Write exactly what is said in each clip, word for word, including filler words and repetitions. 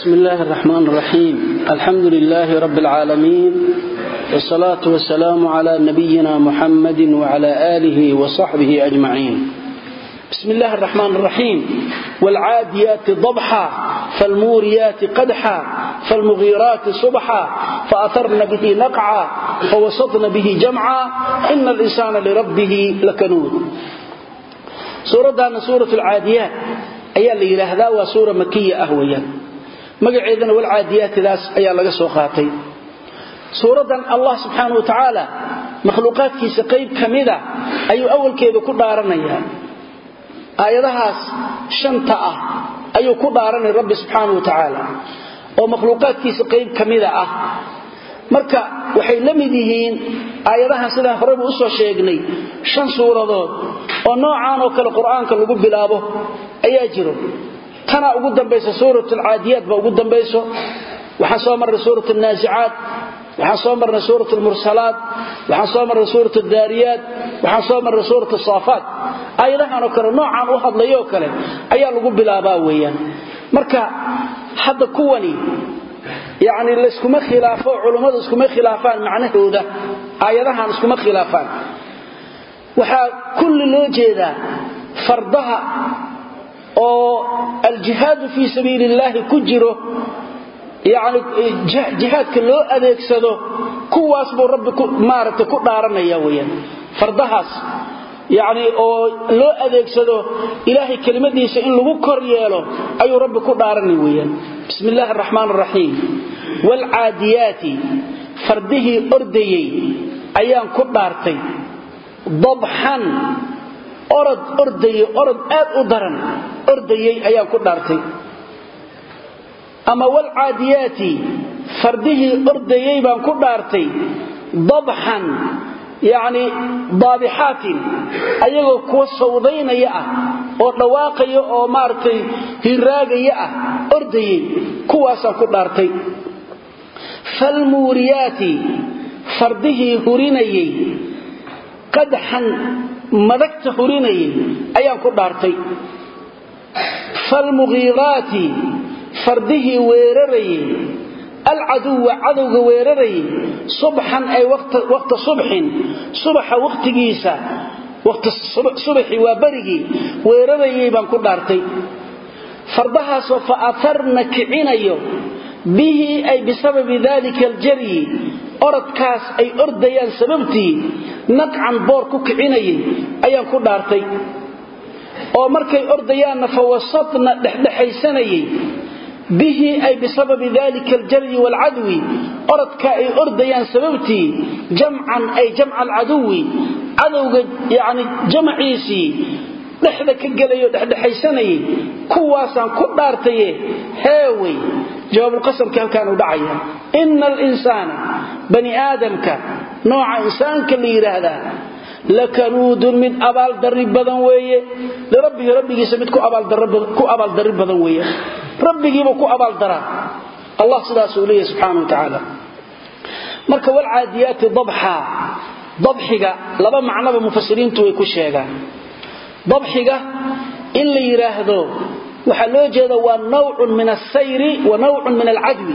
بسم الله الرحمن الرحيم الحمد لله رب العالمين والصلاة والسلام على نبينا محمد وعلى آله وصحبه أجمعين بسم الله الرحمن الرحيم والعاديات ضبحا فالموريات قدحا فالمغيرات صبحا فأثرن به نقعا فوسطن به جمعا إن الإنسان لربه لكنود سورة دانا سورة العاديات أيها اللي يلهذا وسورة مكية أهوية magaceedana wal caadiyaatidaas ayaa laga soo qaatay suuradan Allah subhanahu wa ta'ala makhluuqaadkiisa qayb kamida ayuu awalkeeda ku dhaaranaya aayadahaas shanta ah ayuu ku dhaaranay Rabbi subhanahu wa ta'ala oo makhluuqaadkiisa qayb kamida ah marka waxay la mid yihiin aayadahan sida hore u soo sheegnay shan suuradood oo noocaan oo kale quraanka lagu bilaabo ayaa jiro tana ugu dambaysa suuratul aadiyat ba ugu dambayso waxa soo maray suuratul naazi'aat waxa soo maray suuratul mursalaat waxa soo maray suuratul daariyat waxa soo maray suuratul saafat ayadahan oo kale noocan u hadlayo kale ayaa lagu bilaabaa weeyaan marka hadda kuwani yaani la isku ma khilaafo culimadu isku ma khilaafaan macnahooda ayadahan isku ma khilaafaan waxa kulli loo jeedaa fardaha oo al-jihad fi sabilillah ku jiro yaani jihadka loo adeegsado kuwaas buu rabbi ku maarta ku dhaaranaya weeyaan fardahaas yaani oo loo adeegsado ilaahay kelimadiisa in lagu kor yeelo ayuu rabbi ku dhaaranay weeyaan bismillaahir rahmaanir rahiim wal aadiyati fardihi ordayay ayaan ku dhaartay dabhan orad ordayo orad aad u daran ordayay ayaan ku dhaartay ama wal aadiyati fardihi ordayay baan ku dhaartay dabhan yaani daabihatin ayagoo kuwa sawdaynaya ah oo dhawaaqayo oo maartay hiraagaya ah ordayay kuwaasaan ku dhaartay fal muuriyati fardihi hurinayay qadhan madagta hurinayay ayaan ku dhaartay fal mughirati fardihi weerarayay al aduwa adawga weerarayay subhan ay waqti waqti subhin subha waqtigiisa waqti subhi waa barigi weerarayay baan ku dhaartay fardahaas oo faatarna kicinayo bihi ay bisababi dhalika aljari oradkaas ay ordayaan sababtii naqcan boor ku kicinayay ayaan ku dhaartay oo markay ordayaan fawasatna dhaxdhaxaysanayay bihi ay bisababi dhalika aljari wal adwi oradka ay ordayaan sababtii jam'an ay jam'a al adwi adawga yaani jamciisi dhaxda ka galayo dhaxdhaxaysanayay kuwaasaan ku dhaartay heeway jawaab qasabka halkaan u dhacaya innal insana bani aadamka nooca insaanka la yiraahdo lakanuudun min abaal darri badan weeye rabbiga rabbigiisa mid ku abaal darri ku abaal darri badan weeye rabbigiiba ku abaal dara Allah subhanahu subhanahu wa ta'ala marka wal aadiyat dabha dabhiga laba macnaba mufassiriintu way ku sheegaan dabhiga in la yiraahdo waxa loo jeedo waa naw'un min as-sayri wa naw'un min al-adwi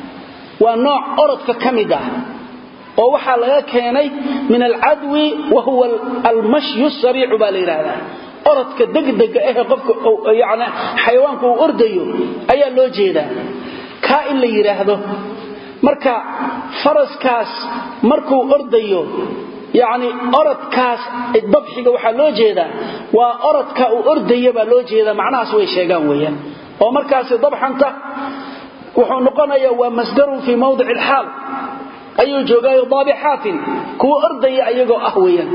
wa nooc orodka kamida oo waxa laga keenay min al-adwi wa huwa al-mashyu as-sari'u balirada orodka degdega ah qofka yaani xayawaanku uu ordayo ayaa loo jeedaa ka in la yiraahdo marka faraskaas markuu ordayo yaani orodkaas dabxiga waxa loo jeedaa waa orodka uu ordayo ba loo jeedaa macnahaas way sheegaan weeyaan oo markaas dabxanta wuxuu noqonayaa waa masdar fi mawdic al-hal ayuu joogayo daabihatin kuwa ordaya ayagoo ah weeyaan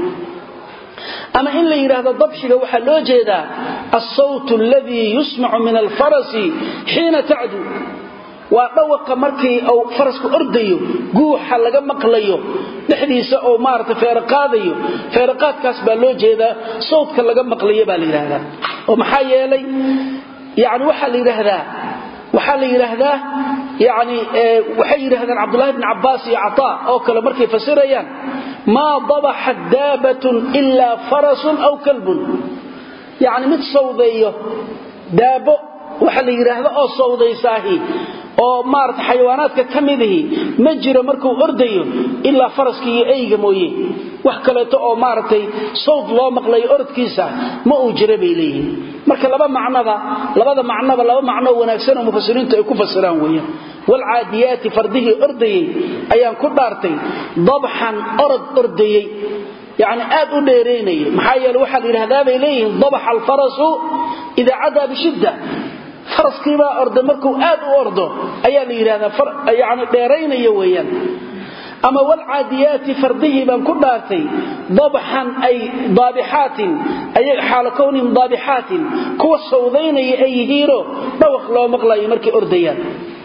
ama in la yiraahdo dabxiga waxa loo jeedaa as-sawt alladhi yusma'u min al-farasi hina ta'du waa dhawaqa markii uu farasku ordayo guuxa laga maqlayo dhixdiisa oo maarta feerqaadayo feerqaadkaas baa loo jeedaa sawdka laga maqlayo baa la yiraahdaa oo maxaa yeelay yaani waxa la yiraahdaa waxa la yiraahdaa yaani waxa yiraahdaan Abdullah ibn Abbas iyo Ata oo kale markay fasirayaan ma dabaha dabatun illa farasun aw kalbun yaani mid sawdayo daabo waxa la yiraahdo oo sawdaysaahi oo maarta xayawaanaadka kamidii ma jiro markuu ordayo illa faraskii iyo eyga mooyee wax kale oo maartay sawd loo maqlay orodkiisa ma uu jira bay leeyihiin marka laba macnaba labada macnaba laba macno wanaagsan oo mufassiriintu ay ku fasiraan weeyaan wal aadiyati fardihi ordayay ayaan ku dhaartay dabhan orod ordayay يعني آد أديريني محايا الوحى لهذا بإليه ضبح الفرس إذا عدا بشدة فرس كيما أرض مركو آد أرضه أيان لهذا فر... يعني ديريني يويا أما والعاديات فرده من كلاتي ضبحا أي ضابحات أي حال كونهم ضابحات كوى الصوذين أي هيرو بوخ لو مقلا يمركي أرديان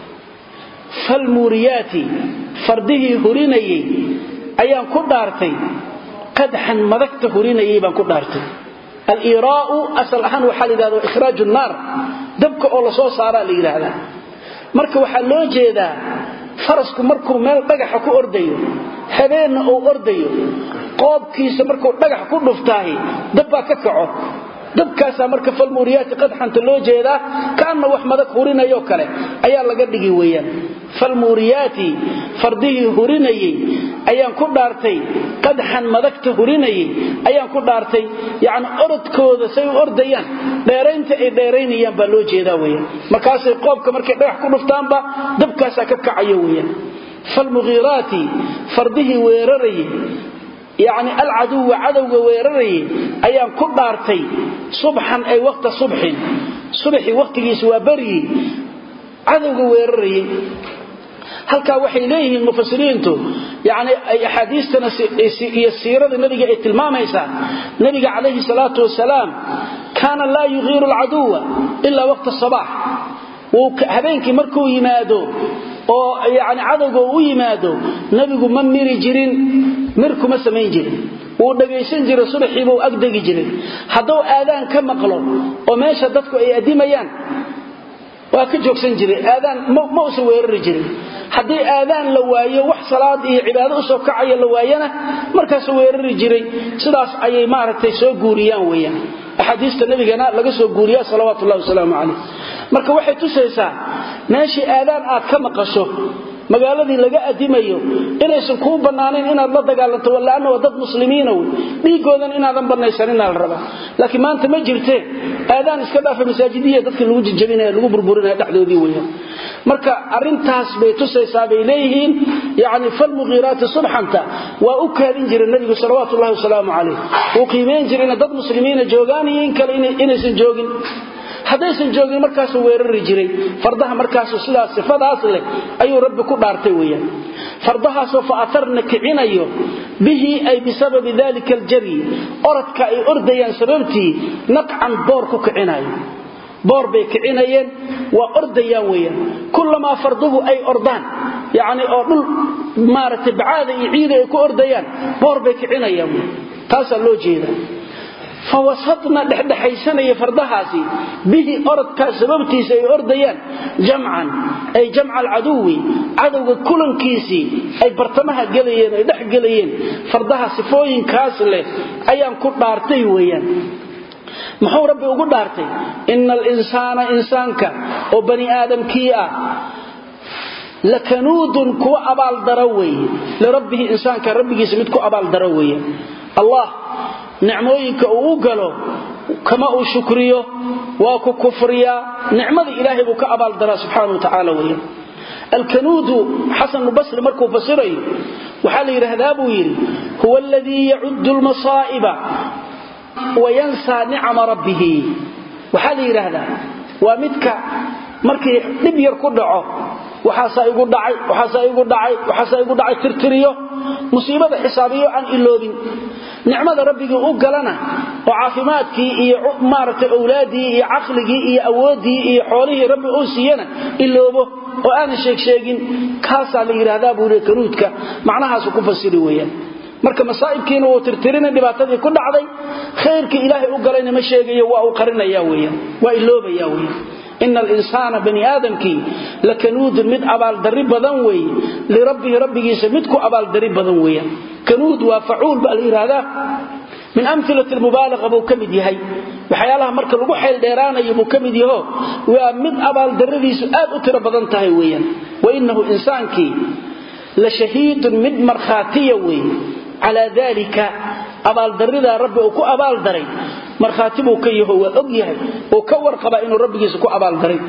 فالموريات فرده هريني أيان كلاتي قدحا مدكت هريني بان كدارتي الايراء اصل ahaan waxa la yiraahdo ikhraaj an-nar dabka oo la soo saara la yiraahdaa marka waxa loo jeedaa farasku markuu meel dhagax ku ordayo habeen oo ordayo qoobkiisa markuu dhagax ku dhuftaahay dabba ka kaco dabkaas marka falmuriyat qadxan loo jeedaa kaana wax madak hurinayo kale ayaa laga dhigi weeyaan falmuriyati fardihi hurinayay ayaan ku dhaartay qadxan madagta hurinayay ayaan ku dhaartay yaani orodkooda say ordayaan dheeraynta ay dheeraynayaan ba loo jeedaa weeyaan markaas ay qoobka markay dhagax ku dhuftaanba dabkaas ka kacayo weeyaan falmughirati fardihi weerarayay يعني العدو عدو ويرري ايان كدارتي صبحا اي وقت صبح صبحي وقتي سوا بري عدو ويرري halka waxay leeyihiin mufassiriintu yaani ay hadiistana iyo siirada nabiga ay tilmaamaysa nabiga kaleeyhi salaatu wasalaam kana la yughiru al-aduwa illa waqt as-sabah oo habeenkii markuu yimaado oo yaani cadowga uu yimaado nabigu ma miri jirin mirku ma sameyn jirin uu dhageysan jiray subaxii buu agdagi jiray haduu aadaan ka maqlo oo meesha dadku ay adimayaan waa ka joogsan jiray aadaan ma u soo weerari jiray hadii aadaan la waayo wax salaad iyo cibaado u soo kacay la waayana markaas weerari jiray sidaas ayay maaragtay soo guuriyaan weeyaan ahadiista nabigana laga soo guuriyaa salawaatu allah wasalaamu alayhi marka waxay tusaysaa meeshii aadaan aad ka maqasho magaaladii laga adimayo inaysan ku banaaneen inaad la dagaalanto walaana dad muslimiin oo dhigoodan inaadan banaysan inaad raba laakiin maanta ma jirtee aadaan iska dhaafay masaajidiyada dadka lagu jijabinayo lagu burburinayo dhaxdoodii weeyaan marka arintaas bay tusaysaa bay leeyihiin yaani fal mughirat subhanta wa u kaalin jiray nabiga sallallahu alayhi wasallam alayhi oo qiimeen jiray dad muslimiin joogan in kale inaysan joogin hadaysan joogin markaas weerari jiray fardaha markaas sidaas sifadaas leh ayuu rabbi ku dhaartay weeyaan fardaha soo faatarna kicinayo bihi ay bisabab dalika aljari oradka ay ordayaan sababtii naqan boor ku kicinayo boor bay kicinayeen waa ordayaan weeyaan kullama farduhu ay ordaan yaani oo dhul maartay bacaada iyo ciid ay ku ordayaan boor bay kicinayaan taas loo jeedaa فوسطنا دحدحيسنه فردهاسي به اردك سببتيس اي ارديان جمعا اي جمع العدو عدو كلنكيسي اي برتمها غليين اي دخ غليين فردها صفوين كاس له ايان ku dhaartay weeyaan maxuu rabbi ugu dhaartay innal insana insanka oo bani aadamkii ah lakanudun ku abaal daraway li rabbihi insanka rabbigiisa mid ku abaal daraway allah نعموينك او غلو كما او شكريو واكو كفريا نعمه الهي بو كابال درا سبحانه وتعالى وهي الكنود حسن البصري مركو فسري وحال يرهدا بو يري هو الذي يعد المصائب وينسى نعم ربه وحال يرهدا ومدك markii dib yar ku dhaco waxa igu dhacay waxa igu dhacay waxa igu dhacay tirtiriyo musiibada xisaabiyo aan iloobin nicmada rabbiga uu galana oo caafimaadkii iyo maartay awlaadii iyo aqligii iyo awoodii iyo xoolihii rabbi uu siiyana iloobo oo aan sheeg sheegin kaasa la yiraahdaa buure karuudka macnahaas ku fasiri weeyaan marka masaa'ibkiina uu tirtirina dhibaatadii ku dhacday khayrka ilaahay uu galayna ma sheegayo waa uu qarinaya weeyaan waa iloobaya weeyaan إن الإنسان بني آدم كي لكنود مد أبال دري بدن وي لربه ربه سمدكو أبال دري بدن وي كنود وفعول بالإرادة min amthilati almubalagha buu kamid yahay waxyaalaha marka lagu xeel dheeraanayo buu kamid yaho waa mid abaal daradiisu aad u tiro badan tahay weeyaan wa innahu insaanki la shahidun mid markhaatiya weey ala dalika abaal darida rabbi uu ku abaal daray markhaati buu ka yahay waa og yahay oo ka warqaba inuu rabbigiisa ku abaal daray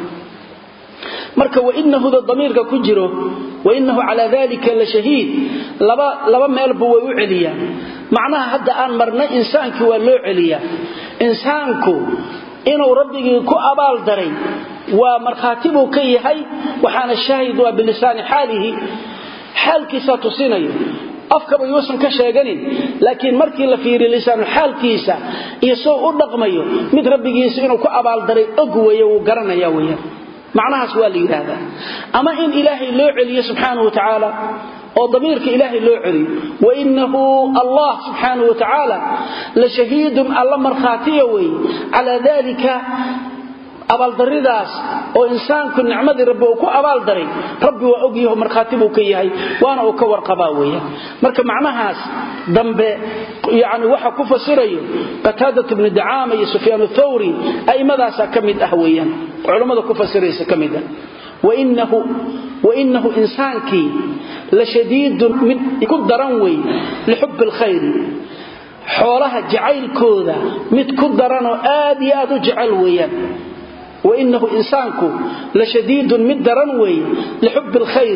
marka wa innahu damiirka ku jiro wa innahu ala dalika la shahid laba laba meel buu u celiyaa macnaha hadda aan marna insaanki waa loo celiyaa insaanku inuu rabbigii ku abaal daray waa markhaati buu ka yahay waxaana shaahid waa bilisaan xaalihi xaalkiisa tusinayo afkaba yuusan ka sheeganin laakiin markii la fiiriyo lisaan xaalkiisa iyo soo u dhaqmayo mid rabbigiisa inuu ku abaal daray og weeyo uu garanaya weeyaan macnahaas waa la yiraahdaa ama in ilaahay loo celiyo subhanahu wa ta'ala oo damiirka ilaahay loo celiyo wa innahu allah subhanahu wa ta'ala la shahidun alla markhaatiya weey ala dalika abaal daridaas oo insaanku nicmadii rabbi uu ku abaal daray rabbi waa og yahay markhaati buu ka yahay waana uu ka warqabaa weeyaan marka macnahaas dambe yaani waxa ku fasirayo qatada ibn du'aama iyo sufyaan ath-thawri aymadaas kamid ah weeyaan culimada ku fasiraysa kamid ah wa innahu wa innahu insaanki la shadiidun mid ku daran weey li hubb al-khayr xoolaha jacaylkooda mid ku daran oo aad iyo aad u jecel weeyaan وإنه إنسانك لشديد مدرا وي لحب الخير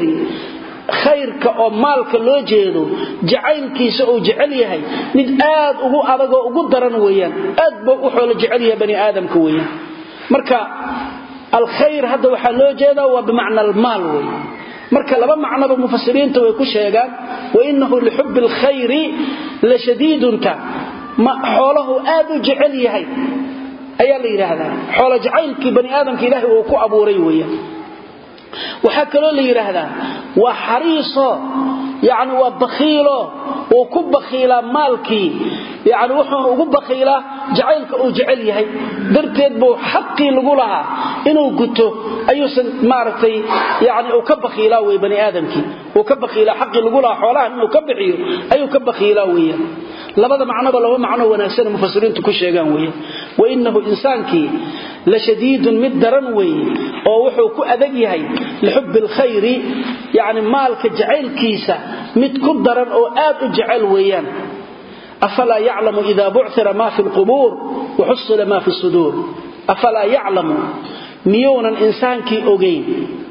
خيرك أو مالك لو جيدو جعيلك سأو جعليها مد آد أغو أبغى أغو درا ويا آد بأحول جعليها بني آدم كويا مركا الخير هذا وحلو جيدا وبمعنى المال وي مركا لبا معنى بمفسرين تويكو شيغان وإنه لحب الخير لشديد تا ما حوله آد جعليها ayaa la yiraahdaa xoolo jacaylkii bani aadamka ilaahay uu ku abuuray weeyaan waxa kale la yiraahdaa waa xariiso yaani waa bakhiilo oo ku bakhiila maalkii yaani wuxuu ugu bakhiila jacaylka uu jecel yahay darteed buu xaqii lagu lahaa inuu guto ayuusan maartay yaani uu ka bakhiila way bani aadamkii uu ka bakhiila xaqii lagu lahaa xoolaha inuu ka bixiyo ayuu ka bakhiila weeyaan labada macnaba laba macno wanaagsan mufassiriintu ku sheegan weeye wa innahu insaanki la shadiidun middaran way oo wuxuu ku adag yahay lihub alkhayr yaani maalka jacaylkiisa mid ku daran oo aad u jecel weeyaan afala ya'lamu idha bu'thira ma fi alqubur wa husila ma fi sudur afala ya'lamu miyunan insaanki ogeyn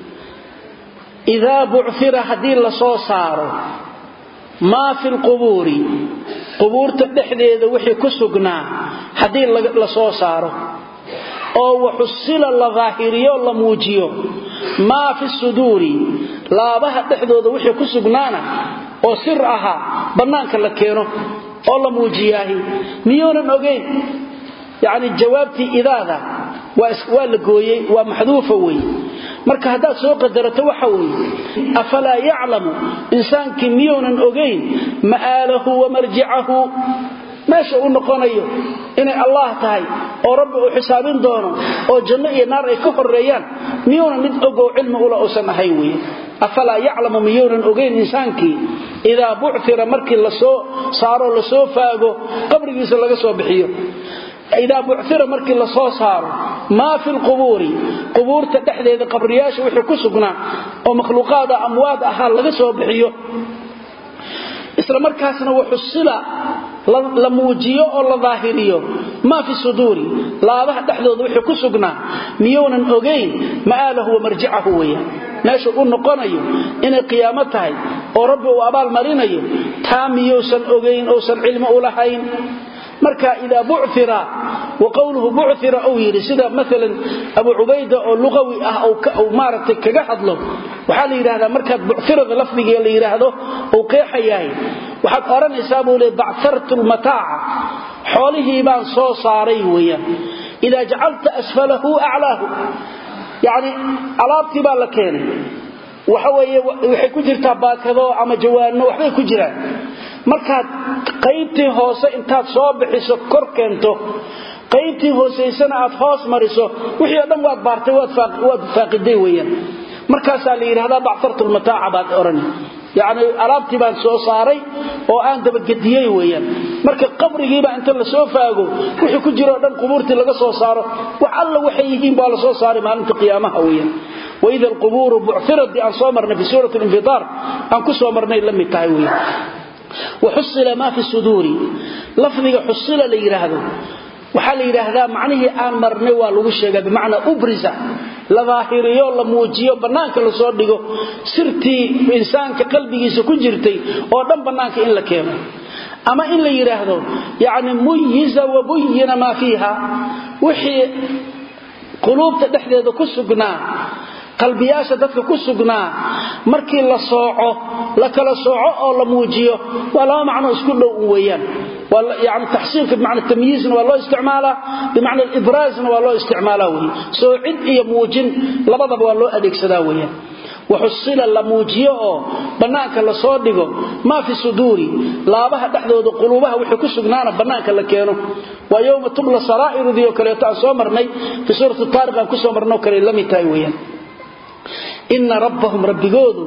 idha bu'thira hadii la soo saaro ma fi alqubur qubuurta dhexdeeda wixii ku sugnaa hadii la soo saaro oo wuxsila la zaahiriyo la muujiyo ma fi suduri laabaha dhexdooda wixii ku sugnaana oo sir aha banaanka la keeno oo la muujiyahay miyoonan ogeyn yaani jawaabti idaada waa la gooyay waa maxduufa way marka hadaad soo qadarato waxa way afala ya'lamu insaanki miyoonan ogeyn ma'alahu wa marji'ahu meesha uu noqonayo inay Allah tahay oo rabbi uu xisaabin doono oo janno iyo naar ay ka horeeyaan miyoonan mid ogow cilmi u la oosan ahay way afala ya'lamu miyoonan ogeyn insaanki ida bu'thira markii la soo saaro la soo faago qabrigiisa laga soo bixiyo إذا بعثر مركي لسو صار ما في القبور قبور تدحديد قبرياش وحي كسغنا او مخلوقات اموات اها لغا سو بخيو اسلا markaasna wuxusila la muujiyo oo la daahiriyo ma fi suduri laabaha dhaxdooda wixii ku sugnaa miyoonan ogeyn maalahu wa marji'ahu waya meesha uu noqonayo inay qiyaamad tahay oo rabbi uu abaal marinayo taamiyoosan ogeyn oo san cilmi u lahayn marka ila bu'thira wa qawluhu bu'thira aw yiri sida mesela abu ubayda oo luqawi ah oo maartay kaga hadlo waxa la yiraahdaa marka bu'thira lafdiga la yiraahdo oo qeexayay waxa oranaysaa buu leeyahay ba'thartu al-mataa'a xoolihi baan soo saaray weeyaan ila ja'alta asfalahu a'lahu yaani alaabti baa la keenay waxa weeye waxay ku jirtaa baakado ama jawaano waxbay ku jiraan markaad qaybtii hoose intaad soo bixiso kor keento qaybtii hooseysana aad hoos mariso wixii dhan waad baartay waad waad faaqiday weeyaan markaas la yiraahdaa ba'thartul mataa'a baad oran yaani alaabtii baan soo saaray oo aan daba gadiyay weeyaan marka qabrigiiba inta la soo faago wixii ku jiro dhan qubuurtii laga soo saaro wax alla waxay yihiin baa la soo saaray maalinta qiyaamaha weeyaan وإذا القبور بعثرت دي أن صامرنا في سورة الانفطار أن كسومرنا لم يتعوي وحصل ما في الصدور لفظه حصل ليرهده وحال يرهده معنيه آن مرني والوشيغا بمعنى أبرز لظاهريو لموجيو بنانك لسو دغو سرتي انسانك قلبيgiisa ku jirtay oo dhan banaanka in la keeno ama in la yiraahdo yaani muyiza wa buyyina ma fiha wixii qulubta dhaxdeeda ku sugnaa qalbiyaasha dadka ku sugnaa markii la sooco la kala sooco oo la muujiyo wala macno isku dhow weeyaan wala yaani tahsiilka macna tamyiizna waa loo isticmaalaa bimaana al-ibrazna waa loo isticmaalaa weey soocid iyo muujin labadaba waa loo adeegsadaa weeyaan وحصل لموجيه بنانك لا soo dhigo ma fi suduri laabaha dhaxdooda qulubaha wixii ku sugnaana banaanka la keeno waa yawma tubla saraa'ir diyo kale taa soo marnay fi suuratu taariq aan ku soo marno kale lamitaay weeyaan inna rabbahum rabbigoodu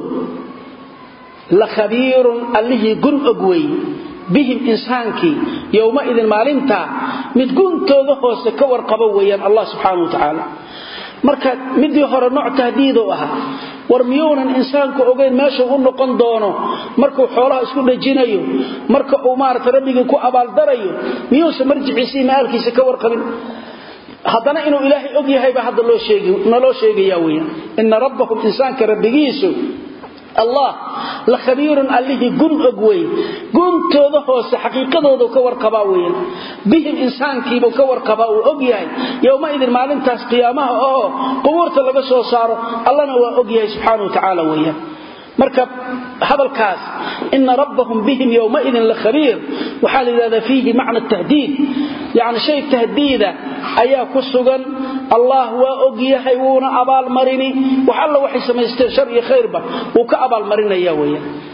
la khabiirun allihi gun ogway bihim insaanki yawma idin maalinta mid guntooda hoose ka warqabo weeyaan Allah subhanahu wa ta'ala marka midii hore nooc tahdiid oo ah war miyoonan insaanku ogeyn meesha uu noqon doono markuu xoolaha isku dhajinayo marka uu maarta rabbiga ku abaal darayo miyuusa marjiciisi maalkiisa ka warqabin hadana inuu ilaahay og yahay ba hadda loo sheegay naloo sheegaya weeyaan inna rabbakum insaanka rabbigiisu الله لخبير الله قن أقوي قن توضحوس حقيقة كور قباوين بهم إنسان كيبو كور قباو أقياي يومئذ معلن تاس قيامها أوه قوورة لغسو صاروا الله نوى أقياي سبحانه وتعالى وياه مركب هذا الكاس إن ربهم بهم يومئذ لخبير وحال هذا فيه معنى التهديد يعني شيء تهديدا أيها كسوغا الله وأقيه حيوون أبال مريني وحال وحي سميستر شرعي خير به وكأبال مريني ياويا